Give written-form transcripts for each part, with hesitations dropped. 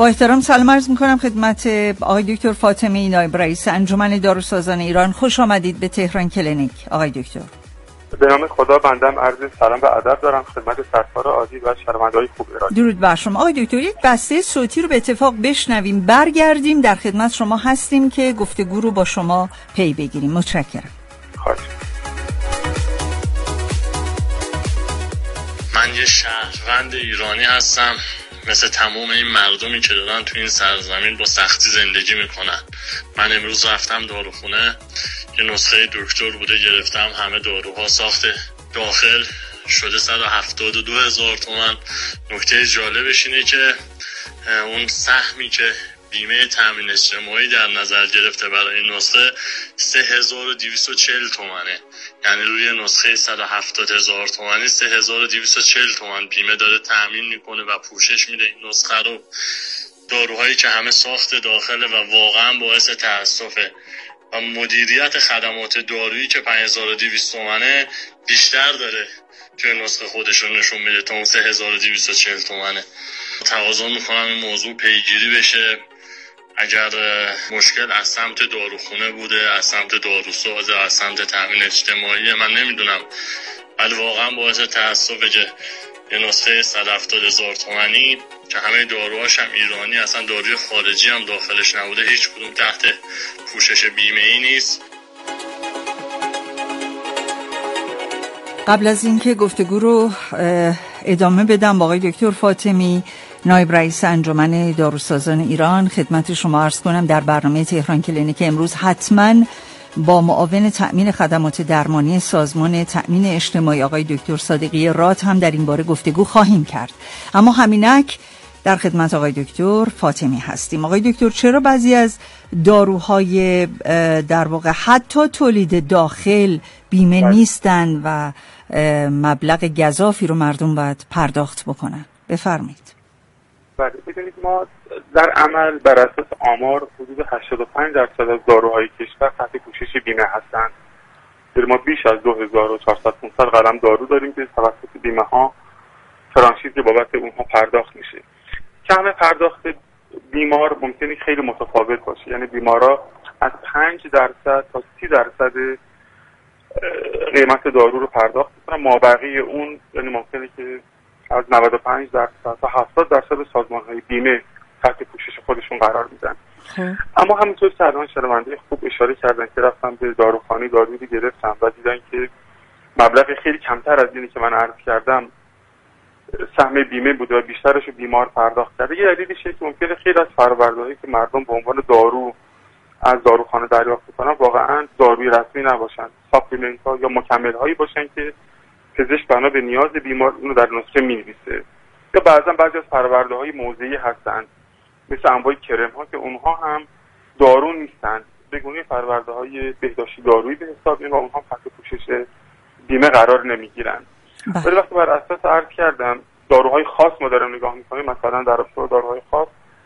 با احترام سلام عرض میکنم خدمت آقای دکتر فاطمی، نایب رئیس انجمن داروسازان ایران. خوش آمدید به تهران کلینیک آقای دکتر. به نام خدا بندم عرض سلام و ادب دارم خدمت سرکار عزیز و شنونده‌های خوب ایران. درود بر شما آقای دکتر. یک بسته صوتی رو به اتفاق بشنویم، برگردیم در خدمت شما هستیم که گفتگو رو با شما پی بگیریم. متشکرم. خواهش. من یه شهروند ایرانی هستم مثل تمام این مردمی که دارن تو این سرزمین با سختی زندگی میکنن. من امروز رفتم داروخونه، یه نسخه دکتر بوده گرفتم، همه داروها ساخته داخل شده 172,000 تومان. نکته جالبش اینه که اون سهمی که بیمه تامین اجتماعی در نظر گرفته برای این نسخه 3240 تومانه، یعنی روی نسخه 170,000 تومانی 3240 تومان بیمه داره تامین میکنه و پوشش میده این نسخه رو. داروهایی که همه ساخت داخله و واقعا باعث تأسفه و مدیریت خدمات دارویی که 5200 تومانه بیشتر داره که نسخه خودشون نشون میده تا اون 3240 تومانه. تقاضا میکنم این موضوع پیگیری بشه. اگر مشکل از سمت داروخونه بوده، از سمت داروساز، از سمت تامین اجتماعی، من نمیدونم، ولی واقعا باعث تأسفه که یه نسخه 170,000 تومانی که همه داروهاش هم ایرانی، اصلا داروی خارجی هم داخلش نبوده، هیچ کدوم تحت پوشش بیمه ای نیست. قبل از اینکه گفتگو رو ادامه بدم با آقای دکتر فاطمی، نایب رئیس انجمن داروسازان ایران، خدمت شما عرض کنم در برنامه تهران کلینیک امروز حتما با معاون تأمین خدمات درمانی سازمان تأمین اجتماعی آقای دکتر صادقی راد هم در این باره گفتگو خواهیم کرد. اما همینک در خدمت آقای دکتر فاطمی هستیم. آقای دکتر، چرا بعضی از داروهای در واقع حتی تولید داخل بیمه نیستن و مبلغ گزافی رو مردم باید پرداخت بکنن؟ بفرمایید. بله، ببینید ما در عمل بر اساس آمار حدود 85% از داروهای کشور تحت پوشش بیمه هستند. ما بیش از 2400 قلم دارو داریم که توسط بیمه ها فرانچیز بابت اونها پرداخت میشه. کم پرداخت بیمار ممکنه خیلی متفاوت باشه، یعنی بیمارا از 5% تا 30% قیمت دارو رو پرداخت میکنن، مابقی اون یعنی ممکنه که از 95% تا 70% سازمان‌های بیمه تحت پوشش خودشون قرار میدن. اما همینطور که الان شنونده خوب اشاره کردن که رفتن به داروخانه دارویی گرفتن و دیدن که مبلغ خیلی کمتر از اینی که من عرض کردم سهم بیمه بوده و بیشترش رو بیمار پرداخت کرده. یه دلیلش که ممکنه خیلی از فرآوردهایی که مردم به عنوان دارو از داروخانه دریافت می‌کنن واقعا داروی رسمی نباشن، ساپلیمنت‌ها یا مکمل‌هایی باشن که پزشک بنا به نیاز بیمار اونو در نسخه می‌نویسه. یا بعضی از فرآورده‌های موضعی هستند مثل انواع کرم‌ها که اونها هم دارو نیستند، به گونه فرآورده‌های بهداشتی دارویی به حساب میاد و اونها تحت پوشش بیمه قرار نمی‌گیرن. ولی وقتی بر اساس عرض کردم داروهای خاص ما داریم نگاه می‌کنیم، مثلا در رابطه با داروهای خاص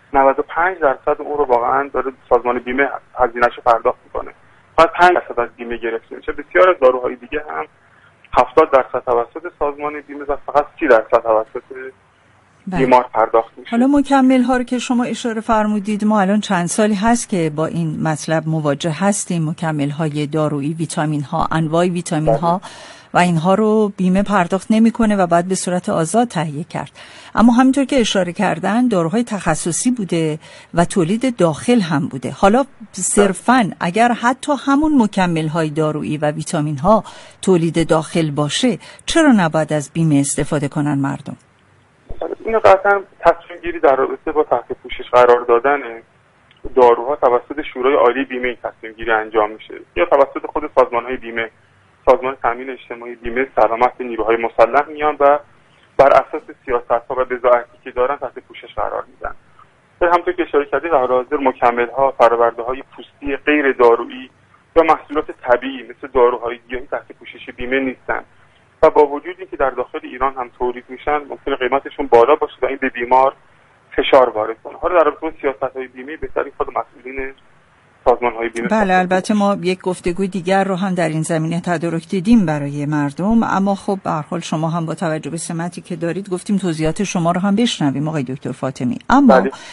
95% اون رو واقعا داره سازمان بیمه هزینه‌شو پرداخت می‌کنه. فقط 5% از بیمه گرفته میشه. بسیار از داروهای دیگه هم 70% توسط سازمان بیمه و فقط 30% توسط بیمار پرداخت میشه. حالا مکمل ها رو که شما اشاره فرمودید، ما الان چند سالی هست که با این مطلب مواجه هستیم. مکمل های دارویی، ویتامین ها، انواع ویتامین ها و اینها رو بیمه پرداخت نمیکنه و باید به صورت آزاد تهیه کرد. اما همینطور که اشاره کردن داروهای تخصصی بوده و تولید داخل هم بوده. حالا صرفاً اگر حتی همون مکمل های دارویی و ویتامین ها تولید داخل باشه، چرا نباید از بیمه استفاده کنن مردم؟ این قطعا تصمیم گیری در رابطه با تحت پوشش قرار دادن داروها توسط شورای عالی بیمه تصمیم گیری انجام میشه یا توسط خود سازمان‌های بیمه، سازمان تامین اجتماعی بیمه سلامت نیروهای مسلح میان و بر اساس سیاست‌ها و بضاعتی که دارن تحت پوشش قرار میدن. همونطور که اشاره کردید در حاضر مکمل‌ها، فرآورده‌های پوستی غیر دارویی یا محصولات طبیعی مثل داروهای گیاهی تحت پوشش بیمه نیستن و با وجود اینکه در داخل ایران هم تولید میشن ممکنه قیمتشون بالا باشه و این به بیمار فشار وارد کنه. حالا در رابطه با سیاست‌های بیمه بهتری خود مسئولین سازمان‌های بیمه. بله، البته ما یک گفتگوی دیگر رو هم در این زمینه تدارک دیدیم برای مردم، اما خب به هر حال شما هم با توجه به سمتی که دارید گفتیم توضیحات شما رو هم بشنویم آقای دکتر فاطمی. اما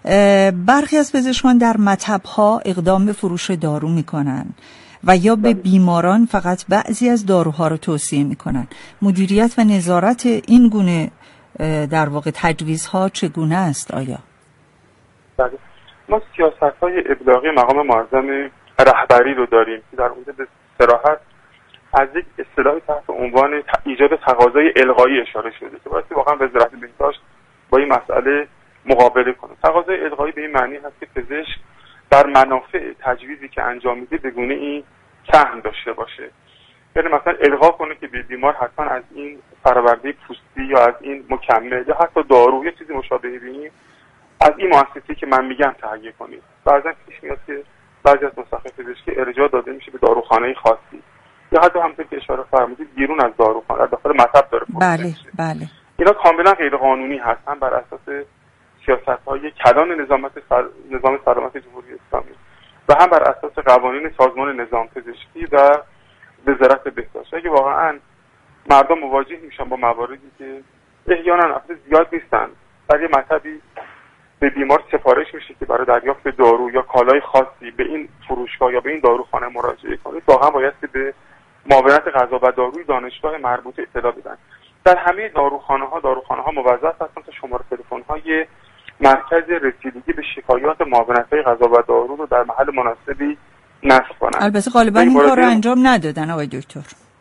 برخی از پزشکان در مطب‌ها اقدام به فروش دارو میکنن و یا به بیماران فقط بعضی از داروها رو توصیه میکنن. مدیریت و نظارت این گونه در واقع تجویزها چگونه است آیا؟ بله، ما سیاست‌های ابلاغی مقام معظم رهبری رو داریم که در اونجا به صراحت از یک اصطلاحی تحت عنوان ایجاد تقاضای الغایی اشاره شده که باید واقعا وزارت بهداشت با این مسئله مقابله کنه. تقاضای الغایی به این معنی هست که پزشک در منافع تجویزی که انجام میده به گونه‌ای سهم داشته باشه. یعنی مثلا الغا کنه که بیمار حتما از این فرآورده پوستی یا از این مکمل یا حتی دارو یا چیزی مشابه ببینیم از این مؤسسه‌ای که من میگم تهیه کنید. بعضا پیش میاد که بعضی از مستخدم پزشکی ارجاع داده میشه به داروخانه خاصی یا حتی همونطور که اشاره فرمودید بیرون از داروخانه در داخل مطب داره. بله. اینا کاملا غیر قانونی هستن بر اساس سیاست‌های کلان نظام سلامت جمهوری اسلامی و هم بر اساس قوانین سازمان نظام پزشکی و وزارت بهداشت. اگه واقعا مردم مواجه میشن با مواردی که احیانا افراد زیاد نیستن، در یه مطبی به بیمار سفارش میشه که برای دریافت دارو یا کالای خاصی به این فروشگاه یا به این داروخانه مراجعه کنید، واقعا باید به معاونت غذا و داروی دانشگاه مربوطه اطلاع بدن. در همه داروخانه ها موظف هستن تا شماره تلفن‌های مرکز رسیدگی به شکایات معاونت‌های غذا و دارو رو در محل مناسبی نصب کنن. البته غالبا این کار رو انجام ندادن آقای دکتر.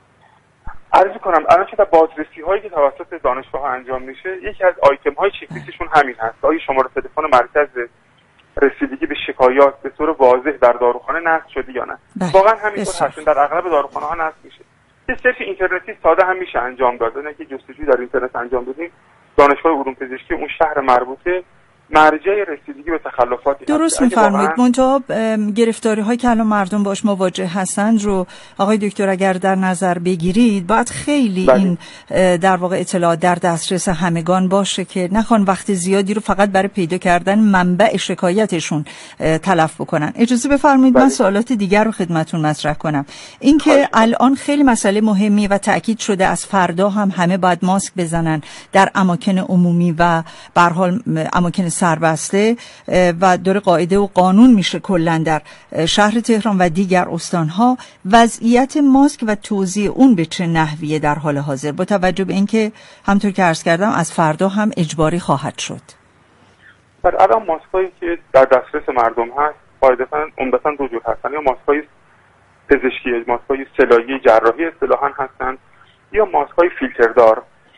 عرض کنم الان که در بازرسی‌هایی که توسط دانشگاه انجام میشه، یکی از آیتم‌های چک‌لیستشون همین هست. آیا شماره تلفن مرکز رسیدگی به شکایات به طور واضح در داروخانه نصب شده یا نه؟ واقعا همینطور هست. در اغلب داروخانه‌ها نصب میشه. یه سرچ اینترنتی ساده هم میشه انجام داد. نه که جستجوی در اینترنت انجام بدیم. دانشگاه علوم پزشکی اون شهر مربوطه مرجع رسیدگی به تخلفاتی درست می‌فرمایید. منتها گرفتاری‌هایی که الان مردم باش مواجه هستند رو آقای دکتر اگر در نظر بگیرید، باید خیلی این در واقع اطلاعات در دسترس همگان باشه که نخوان وقت زیادی رو فقط برای پیدا کردن منبع شکایتشون تلف بکنن. اجازه بفرمایید من سوالات دیگر رو خدمتتون مطرح کنم. اینکه الان خیلی مسئله مهمی و تأکید شده از فردا هم همه باید ماسک بزنن در اماکن عمومی و به هر حال اماکن سربسته و داره قاعده و قانون میشه کلا در شهر تهران و دیگر استانها. وضعیت ماسک و توزیع اون به چه نحویه در حال حاضر با توجه به اینکه همونطور که عرض کردم از فردا هم اجباری خواهد شد؟ الان ماسکایی که در دسترس مردم هست قاعدتاً عمدتاً دو جور هستن، یا ماسکای پزشکی، ماسکای سلایی جراحی اصطلاحاً هستن، یا ماسکای فیلتردار.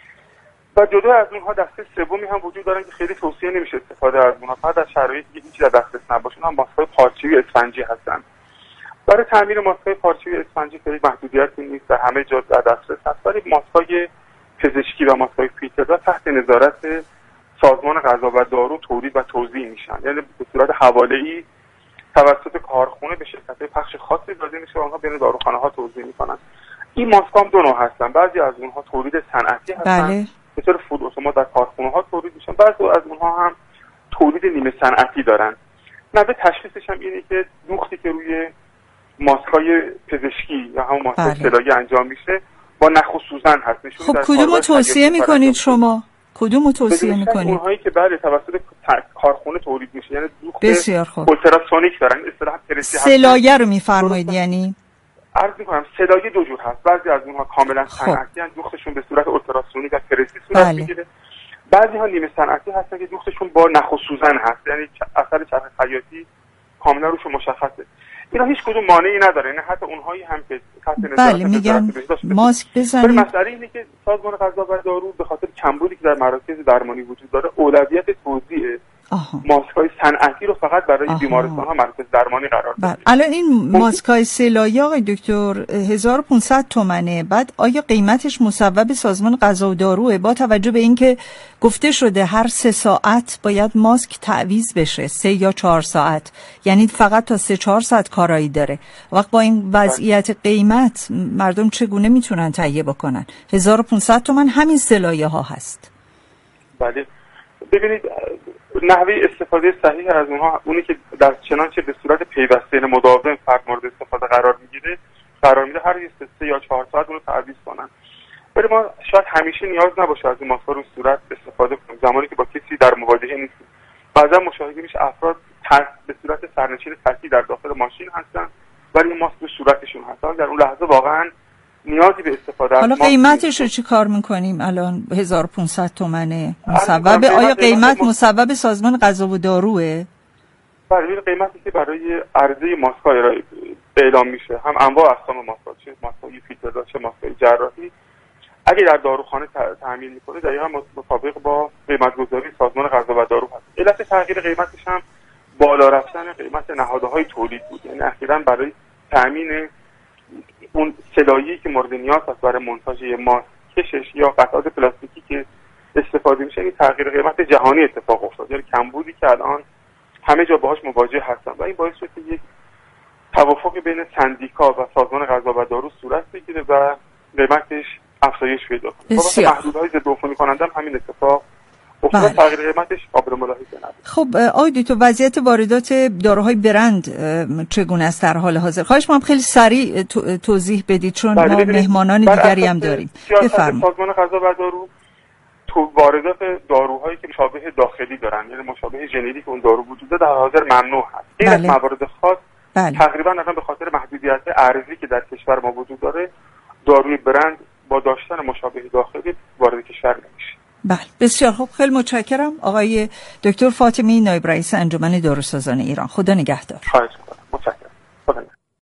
و جدا از اونها دسته سومی هم وجود دارن که خیلی توصیه نمیشه استفاده از اونها، فقط در شرایطی که هیچی در دسترس نباشه. هم ماسک‌های پارچه‌ای اسفنجی هستن. برای تعمیر ماسک‌های پارچه‌ای اسفنجی خیلی محدودیتی نیست و همه جا در دسترس هست، ولی ماسک‌های پزشکی و ماسک‌های فیلتردار تحت نظارت سازمان غذا و دارو تولید و توزیع میشن. یعنی به صورت حواله‌ای توسط کارخونه به شرکت‌های پخش خاصی داده میشه و اونها بین داروخانه‌ها توزیع میکنن. این ماسک‌ها هم دو نوع هستن. بعضی از اونها تولید صنعتی هستن، به طور فود اتومات در کارخونه‌ها تولید میشن. بعضی از اونها هم تولید نیمه صنعتی دارن. نحوه تشخیصش هم اینه که دوختی که روی ماسک‌های پزشکی یا همون ماسک‌های سلایی انجام میشه با نخ و سوزن هست. خب کدومو توصیه میکنید شما؟ کدومو توصیه میکنید؟ اونهایی که بله توسط کارخونه تولید میشه، یعنی دوخت بسیار خوب اولتراسونیک دارن، اصطلاح پرسی هست. سلایه رو میفرمایید یعنی؟ عرض میکنم سلایه دو جور هست. بعضی از اونها کاملا صنعتی هستن، دوختشون به صورت اولتراسونیک و پرسی صورت میگیره. بعضی ها نیمه صنعتی هستن که دوختشون با نخ و سوزن هست، یعنی اثر چرخ خیاطی کاملا روشون مشخصه. اینا هیچ کدوم مانعی نداره، نه حتی اونهایی هم که تحت نظارت میگن ماسک بزنید. مسئله اینه که سازمان غذا و دارو به خاطر کمبودی که در مراکز درمانی وجود داره اولویت توزیع ماسک‌های صنعتی رو فقط برای بیمارستان‌ها مراکز درمانی قرار داده. الان این ماسک‌های سلایی آقای دکتر 1500 تومنه. بعد آیا قیمتش مصوب سازمان غذا و داروه با توجه به اینکه گفته شده هر 3 ساعت باید ماسک تعویض بشه، 3 یا 4 ساعت، یعنی فقط تا 3-4 ساعت کارایی داره. وقت با این وضعیت قیمت مردم چگونه میتونن تهیه بکنن؟ 1500 تومن همین سلایه ها هست. بله ببینید نحوه استفاده صحیح از اونها اونی که در چنانچه به صورت پیوسته مداوم فرد مورد استفاده قرار میگیره هر 3 یا 4 ساعت اون رو تعویض کنن. ولی ما شاید همیشه نیاز نباشه از این ماسک رو صورت استفاده کنیم زمانی که با کسی در مواجهه نیستیم. بعضا مشاهده میشه افراد به صورت سرنشین تکی در داخل ماشین هستن ولی ماسک به صورتشون هستن. در اون لحظه واقعا نیازی به استفاده از حالا قیمتش رو چی کار میکنیم الان؟ 1500 تومنه مصوب. آیا قیمت مصوب سازمان غذا و داروه؟ بله، قیمتی که برای عرضه ماسک‌ها اعلام میشه، هم انواع اقسام ماسک‌ها، چه ماسک‌های فیلتردار چه ماسک‌های جراحی، اگه در داروخانه تامین میکنه دقیقاً مطابق با قیمت‌گذاری سازمان غذا و دارو هست. علت تغییر قیمتش هم بالا رفتن قیمت نهادهای تولید بود. یعنی اخیراً برای تامین اون سلایه‌ای که مورد نیاز است برای مونتاژ ماسک، کشش یا قطعات پلاستیکی که استفاده میشه، این تغییر قیمت جهانی اتفاق افتاد. یعنی کمبودی که الان همه جا باهاش مواجه هستن و این باعث شد که یک توافق بین سندیکا و سازمان غذا و دارو صورت بگیره و قیمتش افزایش پیدا کنه. با محدودهای ضد عفونی کننده هم همین اتفاق افتاد. تغییر قیمتش قابل ملاحظه نبود. خب آقای دکتر، وضعیت واردات داروهای برند چگونه است در حال حاضر؟ خواهش می‌کنم خیلی سریع توضیح بدید چون ما مهمانان دیگری هم داریم. بفرمایید. سازمان غذا و دارو تو واردات داروهایی که مشابه داخلی دارن، یعنی مشابه ژنریک اون دارو وجود داره، در حاضر ممنوع هست. این از موارد خاص تقریبا الان به خاطر محدودیت ارزی که در کشور ما وجود داره، داروی برند با داشتن مشابه داخلی وارد کشور نمیشه. بله، بسیار خوب. خیلی متشکرم آقای دکتر فاطمی، نایب رئیس انجمن داروسازان ایران. خدا نگهدار. خواهش